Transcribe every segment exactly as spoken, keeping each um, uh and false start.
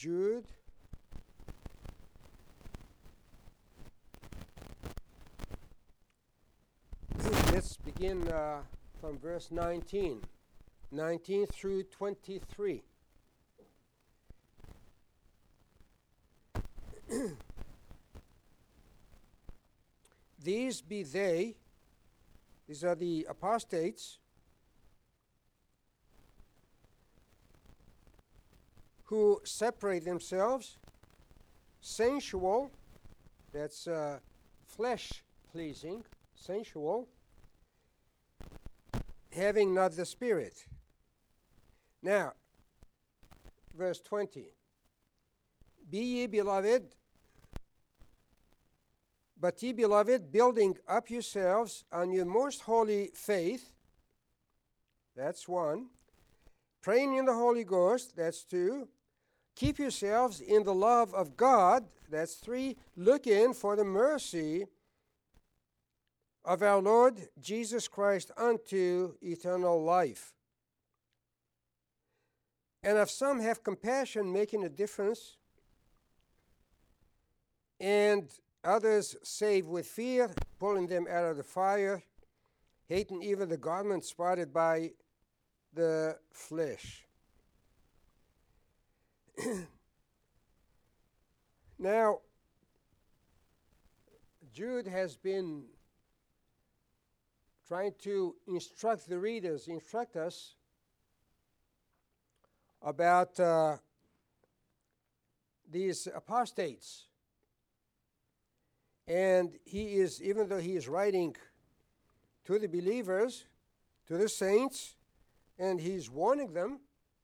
Jude. Let's begin uh, from verse nineteen. nineteen through twenty-three. These be they, these are the apostates, who separate themselves, sensual, that's uh, flesh-pleasing, sensual, having not the Spirit. Now, verse twenty. Be ye beloved, but ye beloved, building up yourselves on your most holy faith, that's one. Praying in the Holy Ghost, that's two. Keep yourselves in the love of God, that's three. Looking for the mercy of our Lord Jesus Christ unto eternal life. And if some have compassion, making a difference, and others save with fear, pulling them out of the fire, hating even the garment spotted by the flesh. Now, Jude has been trying to instruct the readers, instruct us about uh, these apostates. And he is, even though he is writing to the believers, to the saints, and he's warning them,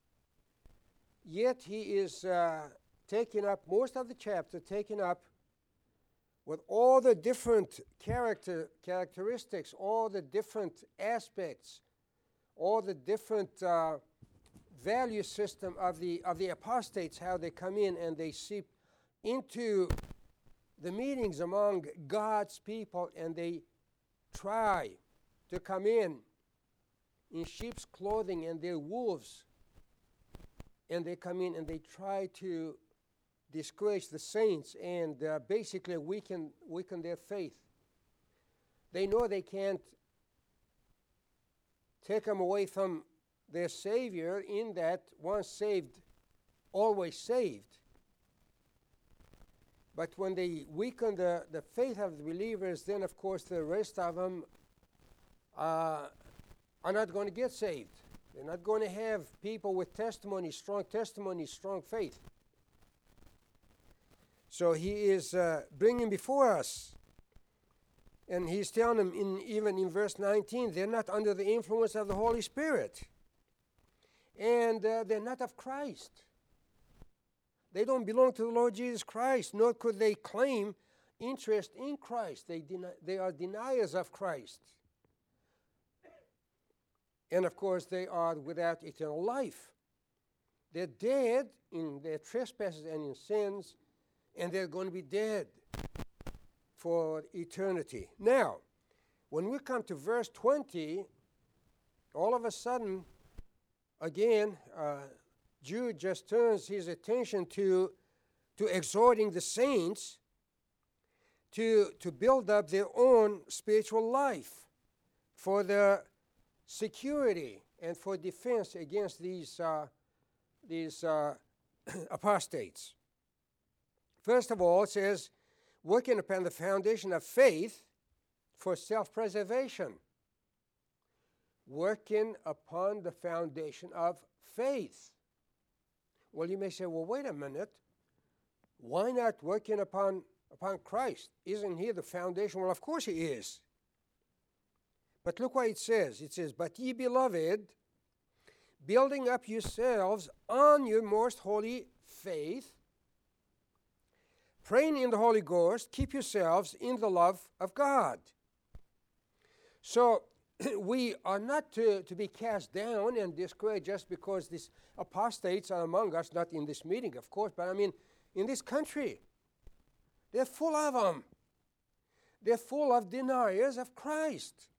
yet he is uh, taking up most of the chapter, taking up with all the different character characteristics, all the different aspects, all the different uh, value system of the of the apostates, how they come in and they seep into the meetings among God's people, and they try to come in in sheep's clothing, and they're wolves, and they come in and they try to discourage the saints and uh, basically weaken weaken their faith. They know they can't take them away from their Savior, in that once saved, always saved. But when they weaken the, the faith of the believers, then of course the rest of them uh, are not going to get saved. They're not going to have people with testimony, strong testimony, strong faith. So he is uh, bringing before us, and he's telling them, in, even in verse nineteen, they're not under the influence of the Holy Spirit. And uh, they're not of Christ. They don't belong to the Lord Jesus Christ, nor could they claim interest in Christ. They, deny, they are deniers of Christ. And of course, they are without eternal life. They're dead in their trespasses and in sins, and they're going to be dead for eternity. Now, when we come to verse twenty, all of a sudden, again, uh, Jude just turns his attention to, to exhorting the saints to, to build up their own spiritual life for the security and for defense against these, uh, these uh, apostates. First of all, it says, working upon the foundation of faith for self-preservation. Working upon the foundation of faith. Well, you may say, well, wait a minute. Why not working upon, upon Christ? Isn't he the foundation? Well, of course he is. But look what it says. It says, but ye beloved, building up yourselves on your most holy faith, praying in the Holy Ghost, keep yourselves in the love of God. So we are not to, to be cast down and discouraged just because these apostates are among us, not in this meeting, of course, but I mean, in this country. They're full of them. They're full of deniers of Christ.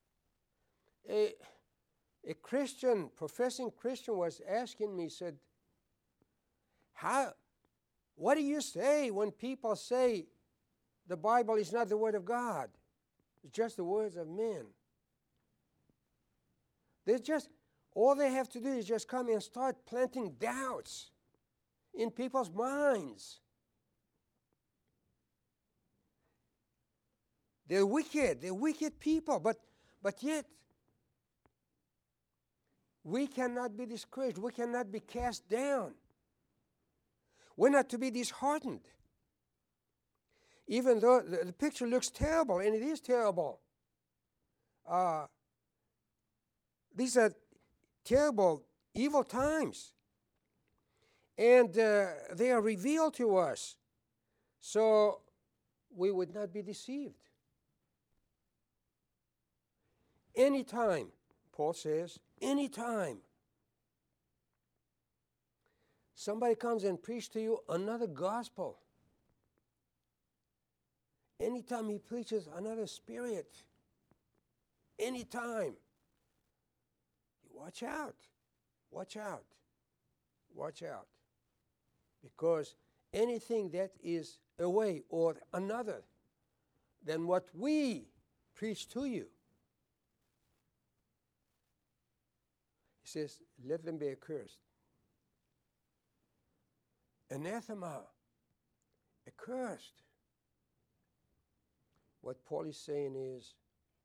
A, a Christian, professing Christian, was asking me, said, How, what do you say when people say the Bible is not the Word of God? It's just the words of men. They just, all they have to do is just come and start planting doubts in people's minds. They're wicked. They're wicked people. But, but yet, we cannot be discouraged. We cannot be cast down. We're not to be disheartened. Even though the, the picture looks terrible, and it is terrible. Uh, these are terrible, evil times. And uh, they are revealed to us. So we would not be deceived. Anytime, Paul says, anytime somebody comes and preaches to you another gospel, anytime he preaches another spirit, anytime, watch out, watch out, watch out. Because anything that is away or another than what we preach to you, he says, let them be accursed. Anathema, accursed. What Paul is saying is,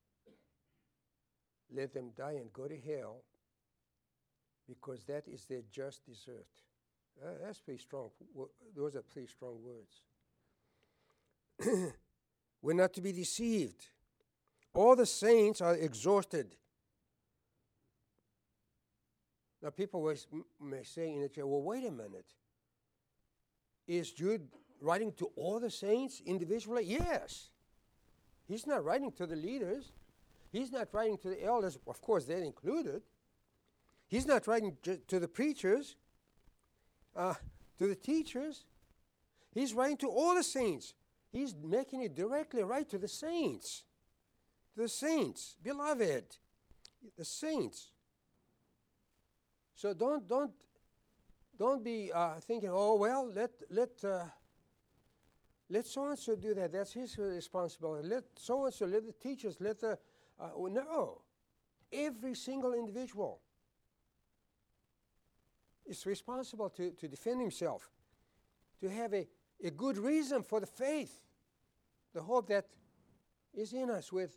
let them die and go to hell, because that is their just desert. Uh, that's pretty strong. Those are pretty strong words. We're not to be deceived. All the saints are exhorted. Now, people may say in the church, well, wait a minute. Is Jude writing to all the saints individually? Yes. He's not writing to the leaders. He's not writing to the elders. Of course, they're included. He's not writing to the preachers, uh, to the teachers. He's writing to all the saints. He's making it directly right to the saints. To the saints, beloved, the saints. So don't don't don't be uh, thinking, oh well, let let uh, let so and so do that. That's his responsibility. Let so and so, let the teachers, let the uh, no, every single individual is responsible to, to defend himself, to have a, a good reason for the faith, the hope that is in us, with,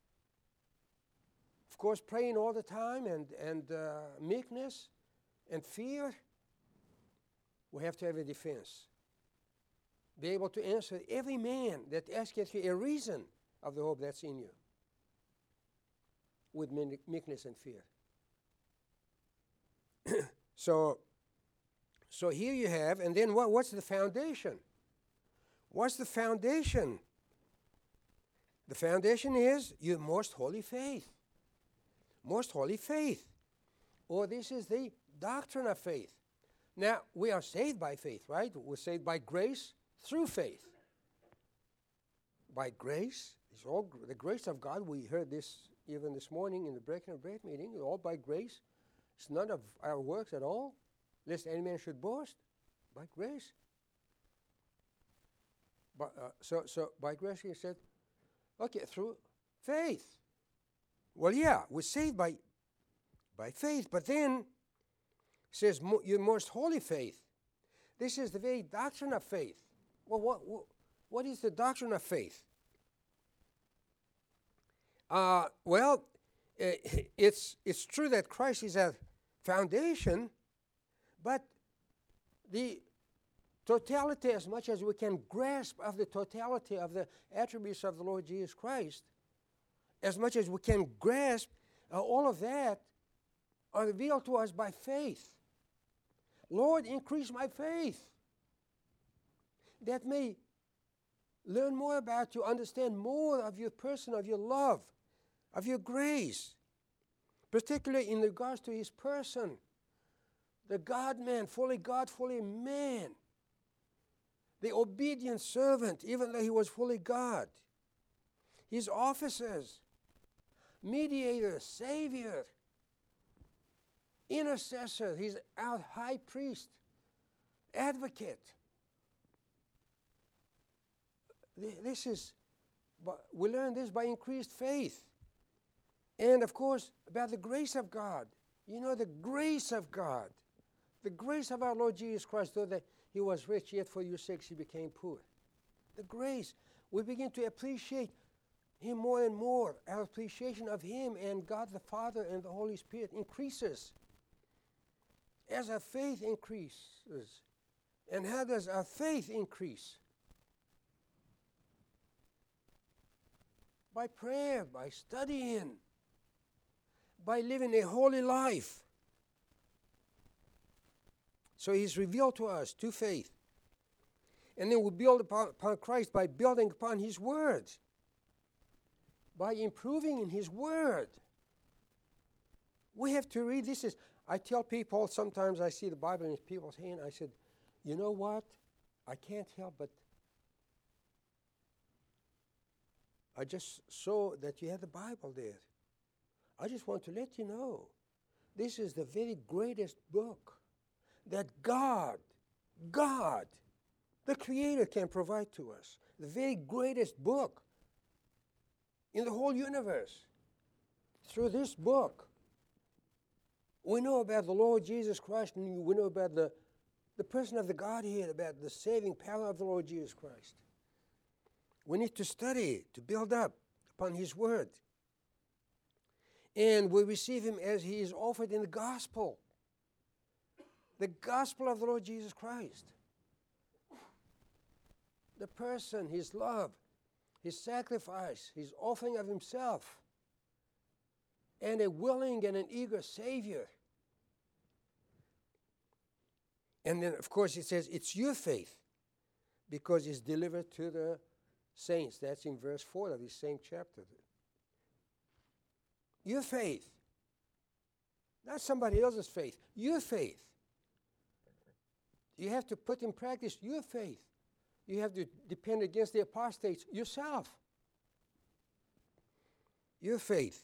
of course, praying all the time and, and uh, meekness and fear. We have to have a defense. Be able to answer every man that asketh you a reason of the hope that's in you with meekness and fear. So, so here you have, and then what, what's the foundation? What's the foundation? The foundation is your most holy faith. Most holy faith. Or this is the doctrine of faith. Now, we are saved by faith, right? We're saved by grace through faith. By grace, it's all gr- the grace of God. We heard this even this morning in the breaking of bread meeting, all by grace. It's none of our works at all, lest any man should boast. By grace. But, uh, so, so by grace, he said, okay, through faith. Well, yeah, we're saved by, by faith, but then it says mo- your most holy faith. This is the very doctrine of faith. Well, what, what, what is the doctrine of faith? Uh, well, uh, it's it's true that Christ is our foundation, but the totality, as much as we can grasp of the totality of the attributes of the Lord Jesus Christ, as much as we can grasp, uh, all of that are revealed to us by faith. Lord, increase my faith, that may learn more about you, understand more of your person, of your love, of your grace, particularly in regards to his person, the God-man, fully God, fully man, the obedient servant, even though he was fully God, his officers, mediator, savior, intercessor, he's our high priest, advocate. This is, we learn this by increased faith. And of course, about the grace of God. You know, the grace of God. The grace of our Lord Jesus Christ, though that he was rich, yet for your sakes he became poor. The grace. We begin to appreciate him more and more. Our appreciation of him and God the Father and the Holy Spirit increases as our faith increases. And how does our faith increase? By prayer, by studying, by living a holy life. So he's revealed to us through faith. And then we build upon, upon Christ by building upon his word, by improving in his word. We have to read. This is, I tell people, sometimes I see the Bible in people's hand, I said, you know what? I can't help but I just saw that you had the Bible there. I just want to let you know, this is the very greatest book that God, God, the Creator can provide to us. The very greatest book in the whole universe. Through this book, we know about the Lord Jesus Christ, and we know about the, the person of the Godhead, about the saving power of the Lord Jesus Christ. We need to study, to build up upon his word. And we receive him as he is offered in the gospel. The gospel of the Lord Jesus Christ. The person, his love, his sacrifice, his offering of himself, and a willing and an eager Savior. And then, of course, it says it's your faith because it's delivered to the saints. That's in verse four of this same chapter. Your faith. Not somebody else's faith. Your faith. You have to put in practice your faith. You have to depend against the apostates yourself. Your faith.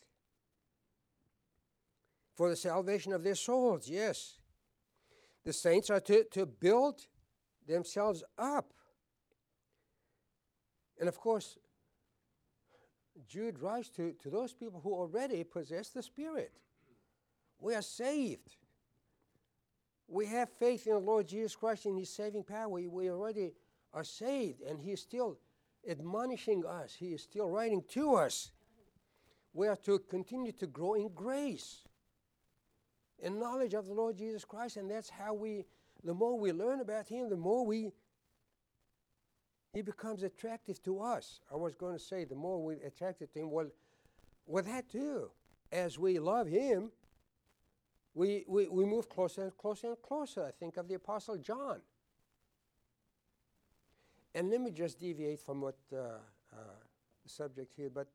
For the salvation of their souls, yes. The saints are to, to build themselves up. And of course, Jude writes to, to those people who already possess the Spirit. We are saved. We have faith in the Lord Jesus Christ in his saving power. We, we already are saved, and he is still admonishing us. He is still writing to us. We are to continue to grow in grace and knowledge of the Lord Jesus Christ, and that's how we, the more we learn about him, the more we, he becomes attractive to us. I was going to say, the more we're attracted to him, well, well, that too. As we love him, we, we, we move closer and closer and closer. I think of the Apostle John. And let me just deviate from what uh, uh, the subject here, but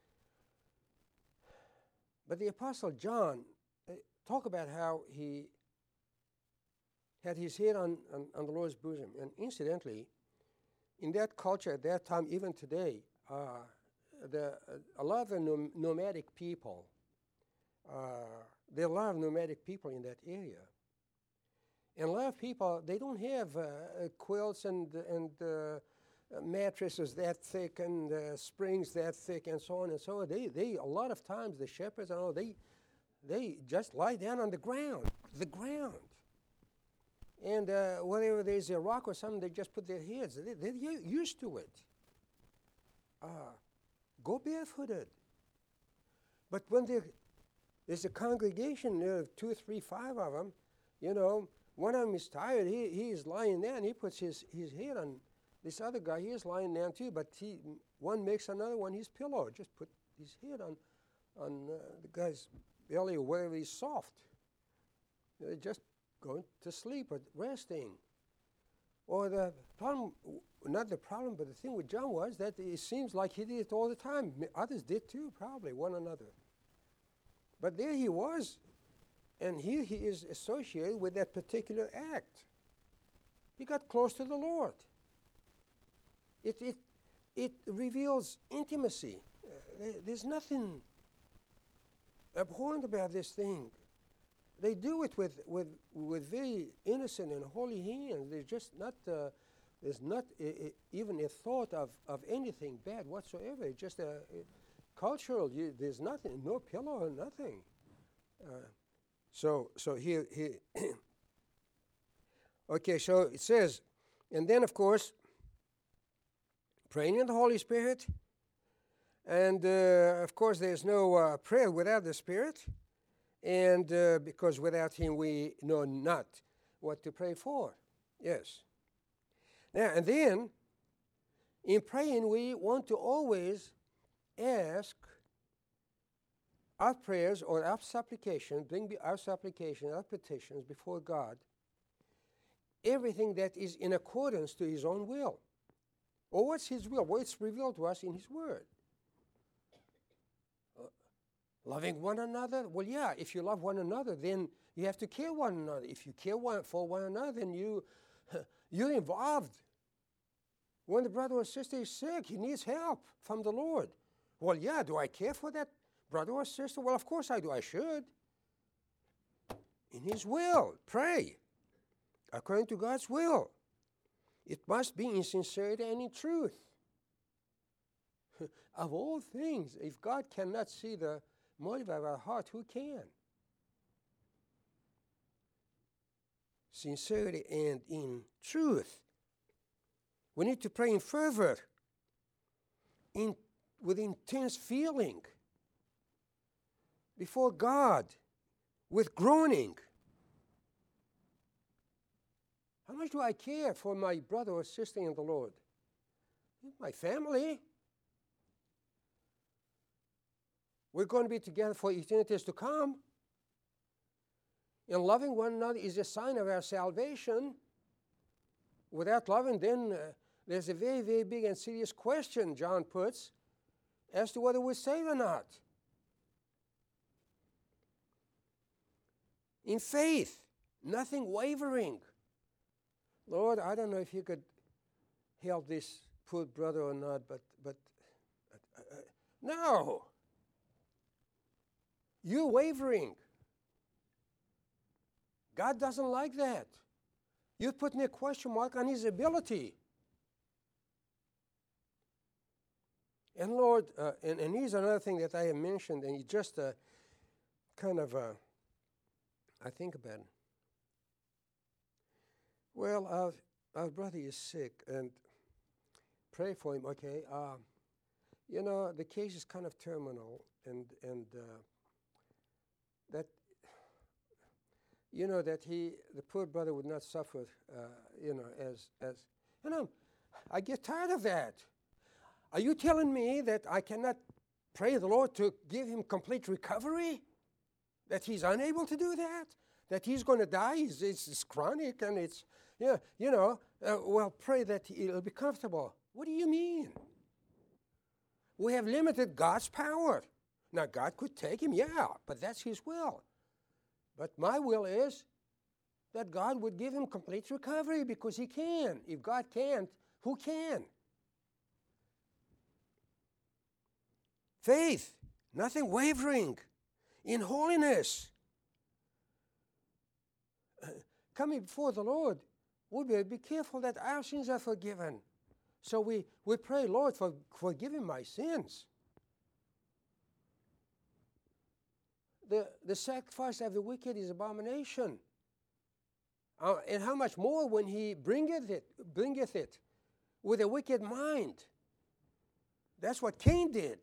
but the Apostle John, uh, talk about how he had his head on, on, on the Lord's bosom. And incidentally, in that culture at that time, even today, uh, the, uh, a lot of the nom- nomadic people, uh, there are a lot of nomadic people in that area. And a lot of people, they don't have uh, uh, quilts and, and uh, uh, mattresses that thick and uh, springs that thick and so on and so on. They, they, a lot of times, the shepherds and all, they, they just lie down on the ground, the ground. And uh, whenever there's a rock or something, they just put their heads. They, they're used to it. Uh, go barefooted. But when there's a congregation, there are two, three, five of them, you know, one of them is tired. He, he is lying there, and he puts his, his head on this other guy. He is lying down too, but he, one makes another one his pillow. Just put his head on, on uh, the guy's belly or wherever he's soft. They're just going to sleep or resting. Or the problem, not the problem, but the thing with John was that it seems like he did it all the time. Others did too, probably, one another. But there he was. And here he is associated with that particular act. He got close to the Lord. It, it, it reveals intimacy. Uh, there's nothing abhorrent about this thing. they do it with, with, with very innocent and holy hands. There's just not, uh, there's not a, a, even a thought of, of anything bad whatsoever. It's just a, a cultural, you, there's nothing, no pillow, nothing. Uh, so, so here, here okay, so it says, and then of course, praying in the Holy Spirit, and uh, of course there's no uh, prayer without the Spirit, and uh, because without Him we know not what to pray for. Yes. Now, and then, in praying we want to always ask our prayers or our supplications, bring our supplications, our petitions before God, everything that is in accordance to His own will. Or what's His will? Well, it's revealed to us in His Word. Uh, loving one another? Well, yeah, if you love one another, then you have to care one another. If you care one for one another, then you, you're involved. When the brother or sister is sick, he needs help from the Lord. Well, yeah, do I care for that brother or sister? Well, of course I do. I should. In His will, pray according to God's will. It must be in sincerity and in truth. Of all things, if God cannot see the motive of our heart, who can? Sincerity and in truth. We need to pray in fervor, in, with intense feeling, before God, with groaning. How much do I care for my brother or sister in the Lord? My family. We're going to be together for eternities to come. And loving one another is a sign of our salvation. Without loving, then uh, there's a very, very big and serious question, John puts, as to whether we're saved or not. In faith, nothing wavering. Lord, I don't know if you could help this poor brother or not, but, but uh, uh, no. You're wavering. God doesn't like that. You're putting a question mark on His ability. And Lord, uh, and, and here's another thing that I have mentioned, and you just uh, kind of, uh, I think about it. Well, our, our brother is sick, and pray for him, okay? Uh, you know, the case is kind of terminal, and, and uh, that, you know, that he, the poor brother would not suffer, uh, you know, as, as, you know, I get tired of that. Are you telling me that I cannot pray the Lord to give him complete recovery? That he's unable to do that? That he's going to die? It's, it's, it's chronic and it's, yeah, you know, uh, well, pray that it'll be comfortable. What do you mean? We have limited God's power. Now, God could take him, yeah, but that's His will. But my will is that God would give him complete recovery because He can. If God can't, who can? Faith, nothing wavering, in holiness. Uh, coming before the Lord, we'll be, be careful that our sins are forgiven. So we, we pray, Lord, for forgive me my sins. The, the sacrifice of the wicked is abomination. Uh, and how much more when he bringeth it, bringeth it with a wicked mind. That's what Cain did.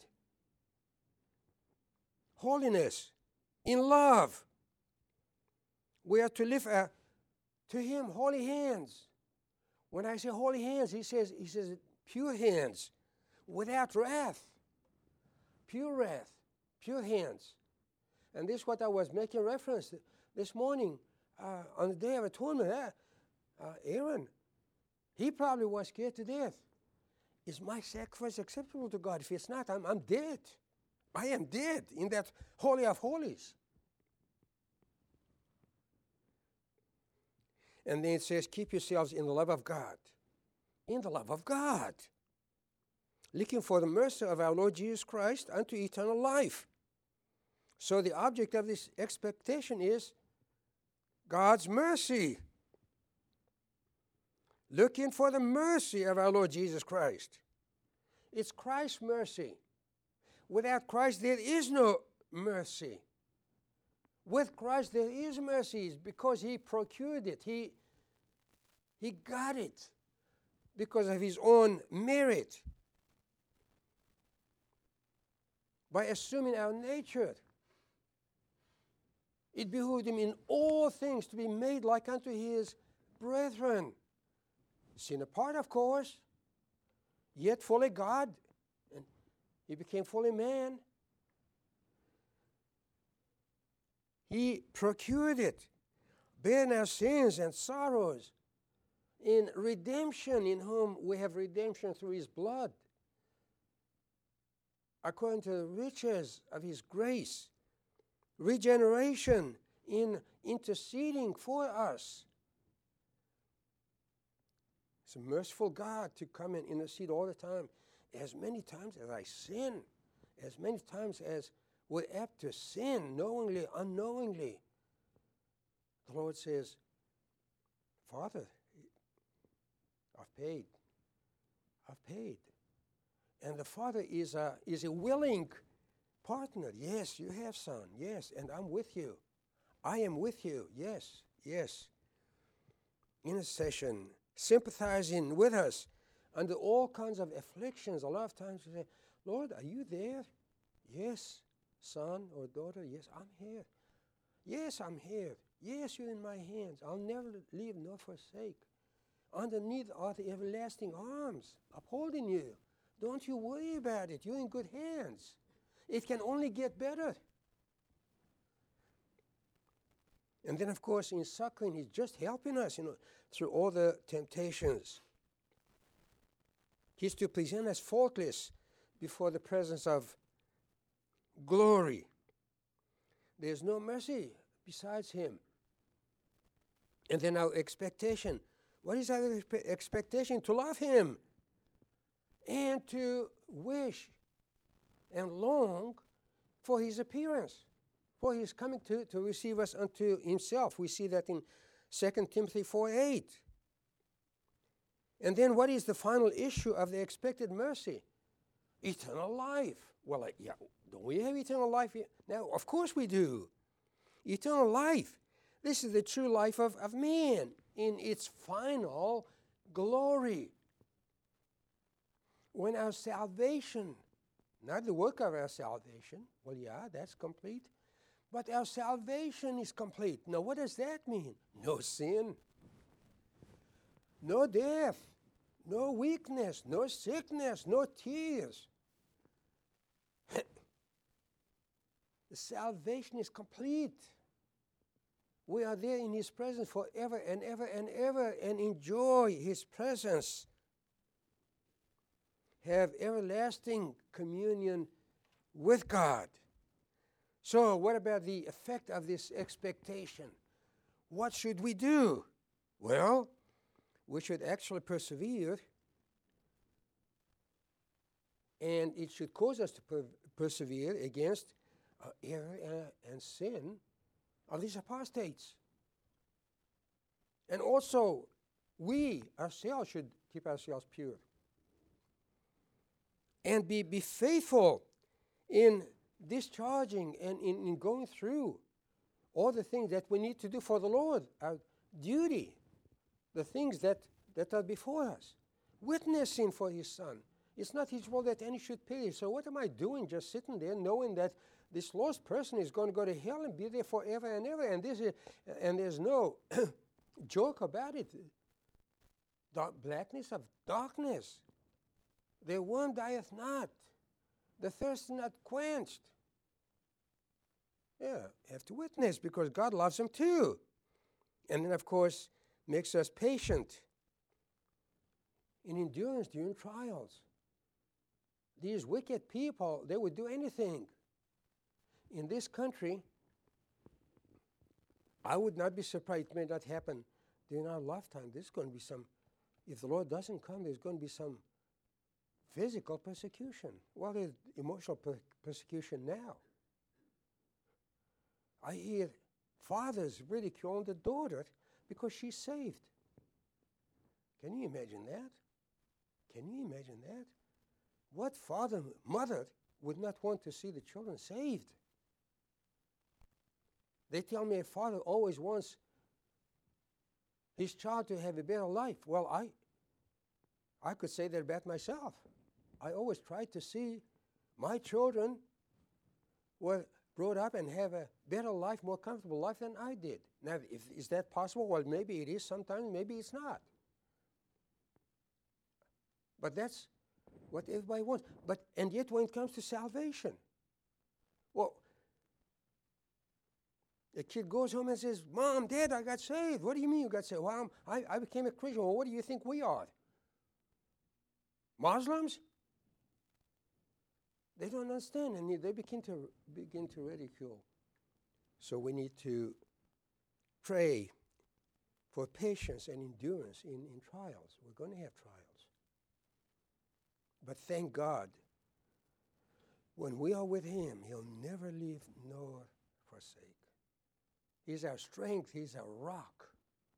Holiness, in love. We are to lift uh, to Him holy hands. When I say holy hands, he says, he says pure hands, without wrath. Pure wrath, pure hands. And this is what I was making reference to this morning uh, on the Day of Atonement. Uh, uh, Aaron, he probably was scared to death. Is my sacrifice acceptable to God? If it's not, I'm, I'm dead. I am dead in that Holy of Holies. And then it says, keep yourselves in the love of God. In the love of God. Looking for the mercy of our Lord Jesus Christ unto eternal life. So the object of this expectation is God's mercy. Looking for the mercy of our Lord Jesus Christ. It's Christ's mercy. Without Christ, there is no mercy. With Christ, there is mercy because He procured it. He, he got it because of His own merit. By assuming our nature, it behooved Him in all things to be made like unto His brethren. Sin apart, of course, yet fully God, and He became fully man. He procured it, bearing our sins and sorrows, in redemption, in whom we have redemption through His blood, according to the riches of His grace, regeneration in interceding for us. It's a merciful God to come and intercede all the time. As many times as I sin, as many times as we're apt to sin, knowingly, unknowingly, the Lord says, Father, I've paid. I've paid. And the Father is a, is a willing partner. Yes, you have, son. Yes, and I'm with you. I am with you. Yes, yes. Intercession, sympathizing with us under all kinds of afflictions. A lot of times we say, Lord, are you there? Yes, son or daughter. Yes, I'm here. Yes, I'm here. Yes, you're in my hands. I'll never leave nor forsake. Underneath are the everlasting arms upholding you. Don't you worry about it. You're in good hands. It can only get better. And then, of course, in suckling, He's just helping us, you know, through all the temptations. He's to present us faultless before the presence of glory. There's no mercy besides Him. And then our expectation. What is our expe- expectation? To love Him and to wish and long for His appearance, for His coming to, to receive us unto Himself. We see that in Second Timothy four eight. And then what is the final issue of the expected mercy? Eternal life. Well, like, yeah, don't we have eternal life here? Now, of course we do. Eternal life. This is the true life of, of man in its final glory. When our salvation, not the work of our salvation, well, yeah, that's complete, but our salvation is complete. Now, what does that mean? No sin, no death, no weakness, no sickness, no tears. The salvation is complete. We are there in His presence forever and ever and ever and enjoy His presence. Have everlasting communion with God. So what about the effect of this expectation? What should we do? Well, we should actually persevere, and it should cause us to per- persevere against uh, error and, and sin of these apostates. And also, we ourselves should keep ourselves pure. And be, be faithful in discharging and in, in going through all the things that we need to do for the Lord, our duty, the things that, that are before us. Witnessing for His Son. It's not His will that any should perish. So what am I doing just sitting there knowing that this lost person is going to go to hell and be there forever and ever? And, this is, and there's no joke about it. Dark blackness of darkness. The worm dieth not. The thirst is not quenched. Yeah, have to witness because God loves them too. And then, of course, makes us patient in endurance during trials. These wicked people, they would do anything. In this country, I would not be surprised. It may not happen during our lifetime. There's going to be some, if the Lord doesn't come, there's going to be some physical persecution. Well, there's emotional per- persecution now. I hear fathers ridiculing the daughter because she's saved. Can you imagine that? Can you imagine that? What father, mother would not want to see the children saved? They tell me a father always wants his child to have a better life. Well, I, I could say that about myself. I always try to see my children were brought up and have a better life, more comfortable life than I did. Now, if, is that possible? Well, maybe it is sometimes, maybe it's not. But that's what everybody wants. But, and yet when it comes to salvation, well, a kid goes home and says, Mom, Dad, I got saved. What do you mean you got saved? Well, I, I became a Christian. Well, what do you think we are? Muslims? They don't understand, and they begin to begin to ridicule. So we need to pray for patience and endurance in, in trials. We're going to have trials. But thank God, when we are with Him, He'll never leave nor forsake. He's our strength. He's our rock.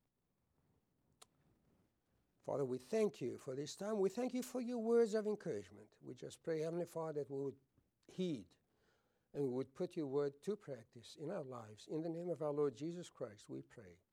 Father, we thank you for this time. We thank you for your words of encouragement. We just pray, Heavenly Father, that we would heed and we would put your word to practice in our lives. In the name of our Lord Jesus Christ, we pray.